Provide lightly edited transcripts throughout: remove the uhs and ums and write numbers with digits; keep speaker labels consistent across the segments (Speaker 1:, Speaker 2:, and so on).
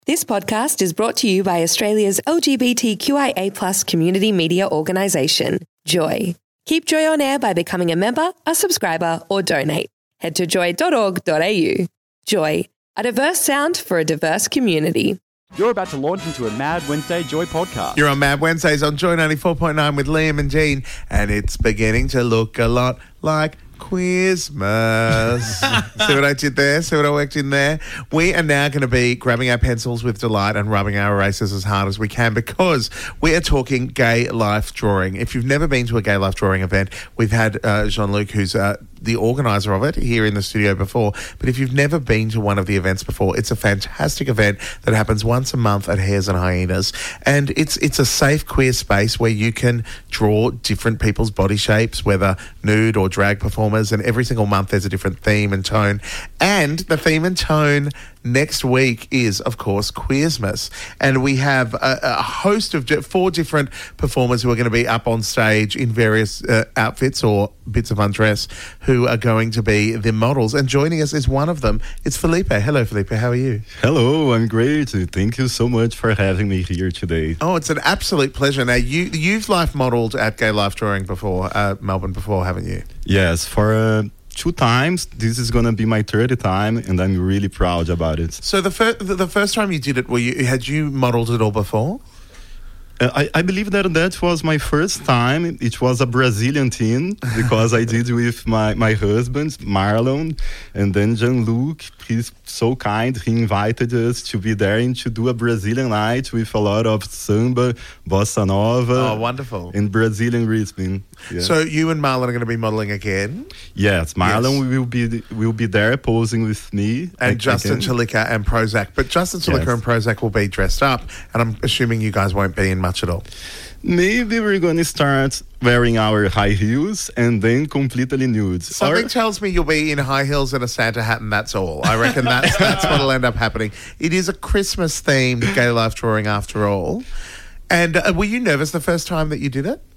Speaker 1: This podcast is brought to you by Australia's LGBTQIA+ community media organisation, Joy. Keep Joy on air by becoming a member, a subscriber, or donate. Head to joy.org.au. Joy, a diverse sound for a diverse community.
Speaker 2: You're about to launch into a Mad Wednesday Joy podcast.
Speaker 3: You're on Mad Wednesdays on Joy 94.9 with Liam and Jean, and it's beginning to look a lot like Quizmas. See what I did there? See what I worked in there? We are now going to be grabbing our pencils with delight and rubbing our erasers as hard as we can because we are talking gay life drawing. If you've never been to a gay life drawing event, we've had Jean-Luc, who's the organiser of it, here in the studio before. But if you've never been to one of the events before, it's a fantastic event that happens once a month at Hares and Hyenas. And it's a safe, queer space where you can draw different people's body shapes, whether nude or drag performers. And every single month there's a different theme and tone. And the theme and tone next week is, of course, Queersmas. And we have a host of 4 different performers who are going to be up on stage in various outfits or bits of undress who are going to be the models. And joining us is one of them. It's Felipe. Hello, Felipe. How are you?
Speaker 4: Hello, I'm great. Thank you so much for having me here today.
Speaker 3: Oh, it's an absolute pleasure. Now, you've life modelled at Gay Life Drawing before, Melbourne before, haven't you?
Speaker 4: Yes, for 2 times. This is going to be my 3rd time, and I'm really proud about it.
Speaker 3: So the first time you did it, had you modelled it all before?
Speaker 4: I believe that was my first time. It was a Brazilian team because I did with my husband, Marlon, and then Jean-Luc. He's so kind. He invited us to be there and to do a Brazilian night with a lot of samba, bossa nova.
Speaker 3: Oh, wonderful.
Speaker 4: And Brazilian rhythm. Yeah.
Speaker 3: So you and Marlon are going to be modelling again?
Speaker 4: Yes, Marlon will be there posing with me.
Speaker 3: And Justin Chalika and Prozac. But Justin Chalika and Prozac will be dressed up, and I'm assuming you guys won't be in much at all.
Speaker 4: Maybe we're going to start wearing our high heels and then completely nude.
Speaker 3: Something tells me you'll be in high heels and a Santa hat, and that's all. I reckon that's what'll end up happening. It is a Christmas-themed gay life drawing after all. And were you nervous the first time that you did it?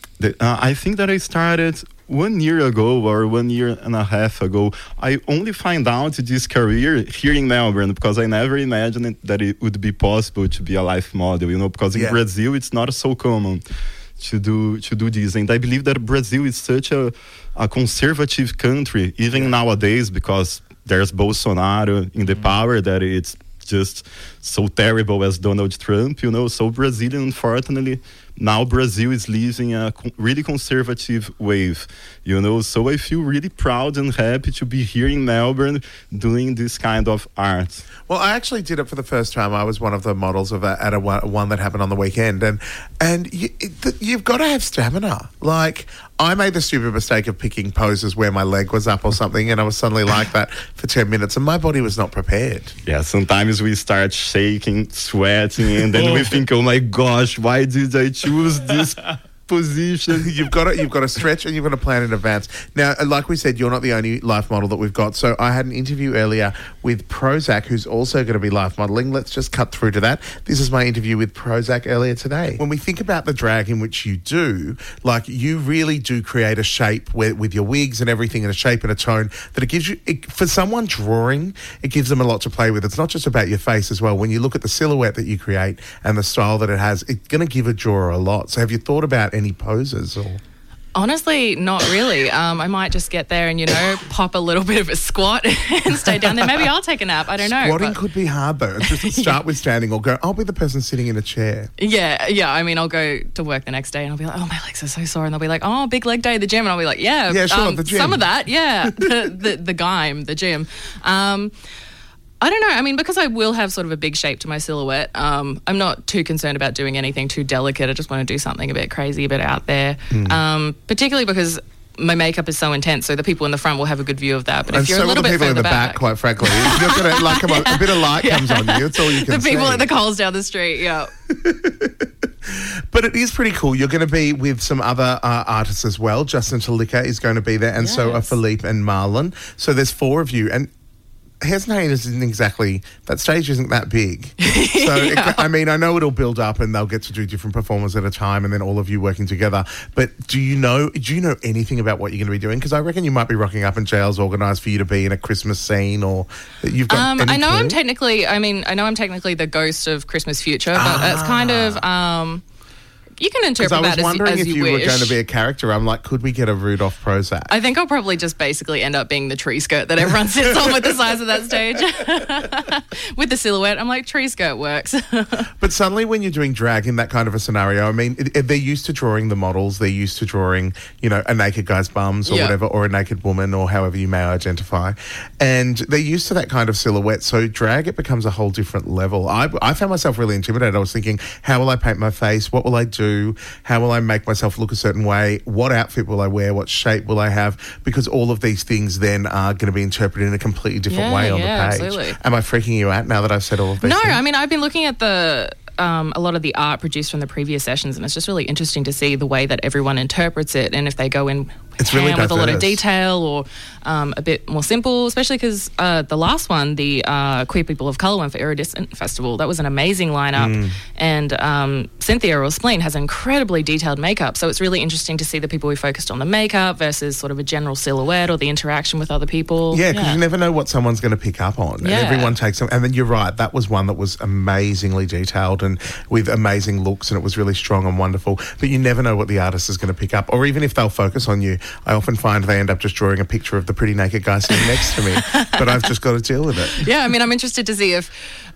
Speaker 4: I think that I started 1 year ago or 1 year and a half ago. I only find out this career here in Melbourne because I never imagined that it would be possible to be a life model, because in Brazil it's not so common to do this. And I believe that Brazil is such a conservative country, even nowadays, because there's Bolsonaro in the power that it's just so terrible as Donald Trump, So Brazil, unfortunately, now Brazil is living a really conservative wave, So I feel really proud and happy to be here in Melbourne doing this kind of art.
Speaker 3: Well, I actually did it for the first time. I was one of the models at one that happened on the weekend, and you've got to have stamina. Like, I made the stupid mistake of picking poses where my leg was up or something, and I was suddenly like that for 10 minutes, and my body was not prepared.
Speaker 4: Yeah, sometimes we start shaking, sweating, and then we think, oh my gosh, why did I choose this position?
Speaker 3: You've got to stretch and you've got to plan in advance. Now, like we said, you're not the only life model that we've got. So I had an interview earlier with Prozac, who's also going to be life modelling. Let's just cut through to that. This is my interview with Prozac earlier today. When we think about the drag in which you do, like, you really do create a shape with your wigs and everything, and a shape and a tone that it gives you. For someone drawing, it gives them a lot to play with. It's not just about your face as well. When you look at the silhouette that you create and the style that it has, it's going to give a drawer a lot. So have you thought about any poses or?
Speaker 5: Honestly, not really. I might just get there and, pop a little bit of a squat and stay down there. Maybe I'll take a nap. I don't know.
Speaker 3: Squatting could be hard, though. Just start with standing or go, I'll be the person sitting in a chair.
Speaker 5: Yeah. I mean, I'll go to work the next day and I'll be like, oh, my legs are so sore. And they'll be like, oh, big leg day at the gym. And I'll be like, yeah,
Speaker 3: sure, the gym.
Speaker 5: Some of that, yeah. the GYM, the gym. I don't know. I mean, because I will have sort of a big shape to my silhouette, I'm not too concerned about doing anything too delicate. I just want to do something a bit crazy, a bit out there. Particularly because my makeup is so intense, so the people in the front will have a good view of that. But if you're a little bit further back,
Speaker 3: quite frankly, you're going to, like, a bit of light comes on you. It's all you can see.
Speaker 5: The people at the Coles down the street, yeah.
Speaker 3: But it is pretty cool. You're going to be with some other artists as well. Justin Chalika is going to be there, and so are Philippe and Marlon. So there's 4 of you, and Hares and Hyenas isn't exactly, that stage isn't that big. So, I know it'll build up and they'll get to do different performers at a time and then all of you working together. But do you know anything about what you're going to be doing? Because I reckon you might be rocking up and jails organised for you to be in a Christmas scene, or you've got
Speaker 5: I know I'm technically the ghost of Christmas Future, but it's kind of... you can interpret that as you wish. I was wondering if you were
Speaker 3: going to be a character. I'm like, could we get a Rudolph Prozac?
Speaker 5: I think I'll probably just basically end up being the tree skirt that everyone sits on with the size of that stage. With the silhouette, I'm like, tree skirt works.
Speaker 3: But suddenly when you're doing drag in that kind of a scenario, I mean, they're used to drawing the models. They're used to drawing, a naked guy's bums or whatever, or a naked woman or however you may identify. And they're used to that kind of silhouette. So drag, it becomes a whole different level. I found myself really intimidated. I was thinking, how will I paint my face? What will I do? How will I make myself look a certain way? What outfit will I wear? What shape will I have? Because all of these things then are going to be interpreted in a completely different way on the page.
Speaker 5: Absolutely.
Speaker 3: Am I freaking you out now that I've said all of these things?
Speaker 5: No, I mean, I've been looking at a lot of the art produced from the previous sessions, and it's just really interesting to see the way that everyone interprets it, and if they go in
Speaker 3: really
Speaker 5: with a lot of detail or a bit more simple, especially because the last one, the Queer People of Colour one for Iridescent Festival, that was an amazing lineup, and Cynthia or Spleen has incredibly detailed makeup, so it's really interesting to see the people who focused on the makeup versus sort of a general silhouette or the interaction with other people.
Speaker 3: Yeah, because you never know what someone's going to pick up on, and everyone takes them. And then you're right, that was one that was amazingly detailed and with amazing looks, and it was really strong and wonderful, but you never know what the artist is going to pick up, or even if they'll focus on you. I often find they end up just drawing a picture of the pretty naked guy sitting next to me, but I've just got to deal with it.
Speaker 5: Yeah, I mean, I'm interested to see if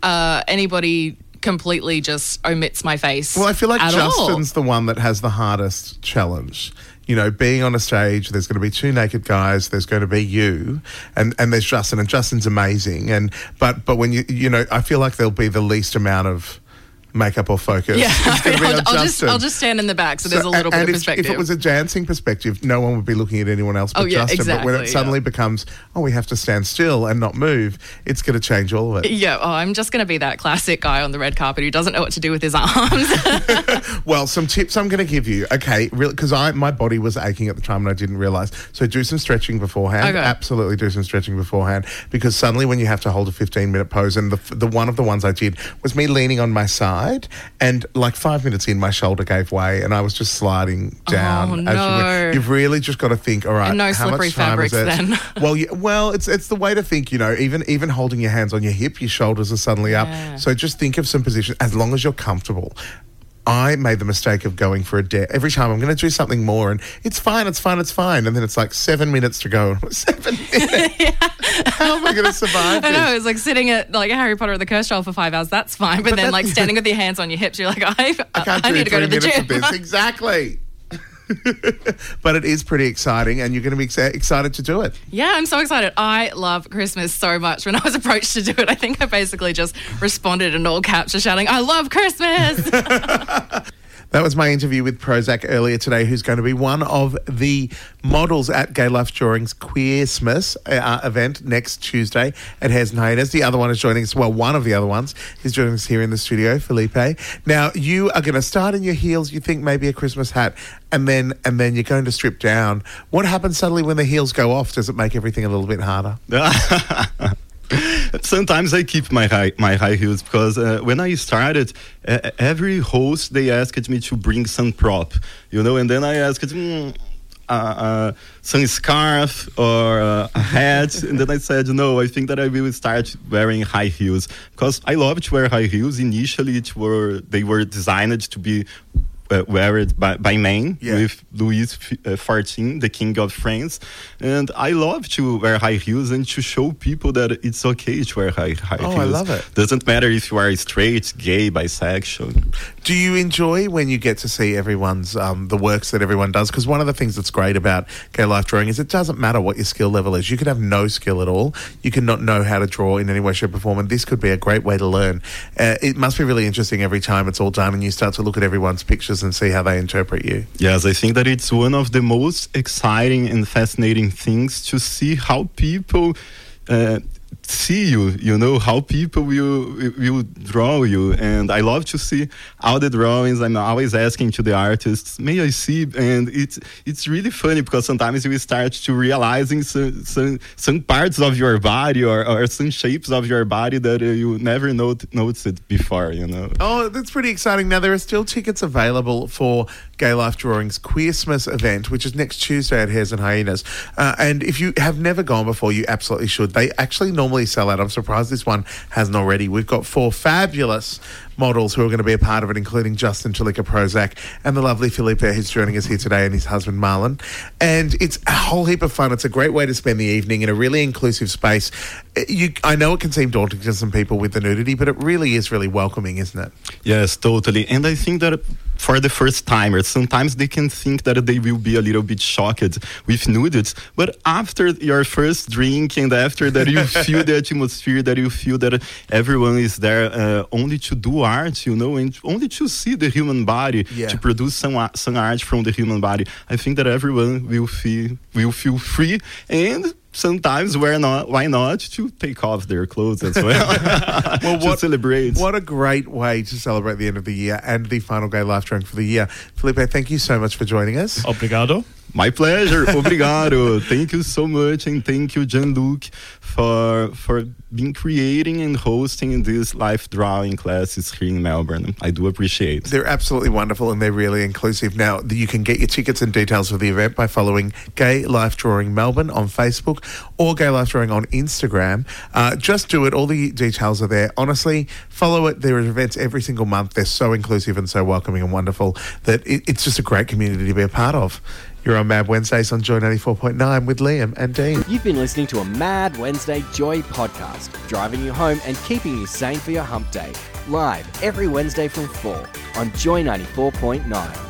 Speaker 5: anybody completely just omits my face.
Speaker 3: Well, I feel like Justin's the one that has the hardest challenge. Being on a stage, there's going to be two naked guys, there's going to be you, and there's Justin, and Justin's amazing. But when I feel like there'll be the least amount of makeup or focus.
Speaker 5: Yeah, I'll just stand in the back, so there's a little bit of perspective.
Speaker 3: If it was a dancing perspective, no one would be looking at anyone else but Justin.
Speaker 5: Exactly,
Speaker 3: but when it suddenly becomes, we have to stand still and not move, it's going to change all of it.
Speaker 5: Yeah, I'm just going to be that classic guy on the red carpet who doesn't know what to do with his arms.
Speaker 3: Well, some tips I'm going to give you. Okay, because my body was aching at the time and I didn't realise. So do some stretching beforehand.
Speaker 5: Okay.
Speaker 3: Absolutely do some stretching beforehand, because suddenly when you have to hold a 15-minute pose, and the one of the ones I did was me leaning on my side, and like 5 minutes in, my shoulder gave way and I was just sliding down.
Speaker 5: Oh, no.
Speaker 3: You've really just got to think, all right,
Speaker 5: and no
Speaker 3: how
Speaker 5: slippery
Speaker 3: much time
Speaker 5: fabrics
Speaker 3: is it?
Speaker 5: then.
Speaker 3: Well, it's the way to think, even holding your hands on your hip, your shoulders are suddenly up. So just think of some positions, as long as you're comfortable. I made the mistake of going for a dare. Every time I'm going to do something more, and it's fine. And then it's like 7 minutes to go. 7 minutes? How am I going to survive this?
Speaker 5: I know, it's like sitting at like Harry Potter or the Cursed Child for 5 hours. That's fine. But then like standing with your hands on your hips, you're like, I need to go to the gym.
Speaker 3: Of this. Exactly. But it is pretty exciting, and you're going to be excited to do it.
Speaker 5: Yeah, I'm so excited. I love Christmas so much. When I was approached to do it, I think I basically just responded in all caps, just shouting, I love Christmas!
Speaker 3: That was my interview with Prozac earlier today, who's going to be one of the models at Gay Life Drawing's Queersmas event next Tuesday at Hares and Hyenas. The other one is joining us. Well, one of the other ones is joining us here in the studio, Felipe. Now, you are going to start in your heels. You think maybe a Christmas hat, and then you're going to strip down. What happens suddenly when the heels go off? Does it make everything a little bit harder?
Speaker 4: Sometimes I keep my high heels, because when I started, every host, they asked me to bring some prop, and then I asked some scarf or a hat, and then I said, no, I think that I will start wearing high heels, because I love to wear high heels. Initially, they were designed to be wear it by men, with Louis XIV, the King of France. And I love to wear high heels and to show people that it's okay to wear high heels.
Speaker 3: I love it.
Speaker 4: Doesn't matter if you are straight, gay, bisexual.
Speaker 3: Do you enjoy when you get to see everyone's, the works that everyone does? Because one of the things that's great about Gay Life Drawing is it doesn't matter what your skill level is. You could have no skill at all. You can not know how to draw in any way, shape or form. And this could be a great way to learn. It must be really interesting every time it's all done and you start to look at everyone's pictures and see how they interpret you.
Speaker 4: Yes, I think that it's one of the most exciting and fascinating things to see how people see you, you know, how people will draw you. And I love to see all the drawings. I'm always asking to the artists, may I see? And it's really funny because sometimes you start to realizing some parts of your body or some shapes of your body that you never noticed before, you know.
Speaker 3: Oh, that's pretty exciting. Now, there are still tickets available for Gay Life Drawing's Queersmas event, which is next Tuesday at Hares and Hyenas. And if you have never gone before, you absolutely should. They actually normally sell out. I'm surprised this one hasn't already. We've got 4 fabulous models who are going to be a part of it, including Justin Chalika Prozac and the lovely Felipe, who's joining us here today, and his husband Marlon. And it's a whole heap of fun. It's a great way to spend the evening in a really inclusive space. I know it can seem daunting to some people with the nudity, but it really is really welcoming, isn't it?
Speaker 4: Yes, totally. And I think that for the first timers, sometimes they can think that they will be a little bit shocked with nudities, but after your first drink and after that you feel the atmosphere, that you feel that everyone is there only to do art, you know, and only to see the human body, to produce some art from the human body. I think that everyone will feel free, and sometimes why not to take off their clothes as well. To celebrate.
Speaker 3: What a great way to celebrate the end of the year and the final Gay Life Drawing for the year. Felipe, thank you so much for joining us.
Speaker 6: Obrigado.
Speaker 4: My pleasure. Obrigado. Thank you so much, and thank you, Jean-Luc, for being creating and hosting these life drawing classes here in Melbourne. I do appreciate it.
Speaker 3: They're absolutely wonderful, and they're really inclusive. Now, you can get your tickets and details for the event by following Gay Life Drawing Melbourne on Facebook or Gay Life Drawing on Instagram. Just do it. All the details are there. Honestly, follow it. There are events every single month. They're so inclusive and so welcoming and wonderful that it's just a great community to be a part of. You're on Mad Wednesdays on Joy 94.9 with Liam and Dean.
Speaker 7: You've been listening to a Mad Wednesday Joy podcast, driving you home and keeping you sane for your hump day. Live every Wednesday from 4 on Joy 94.9.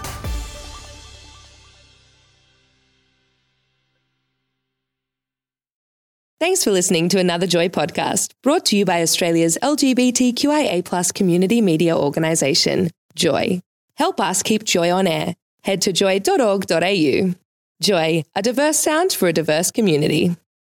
Speaker 1: Thanks for listening to another Joy podcast, brought to you by Australia's LGBTQIA+ community media organisation, Joy. Help us keep Joy on air. Head to joy.org.au. Joy, a diverse sound for a diverse community.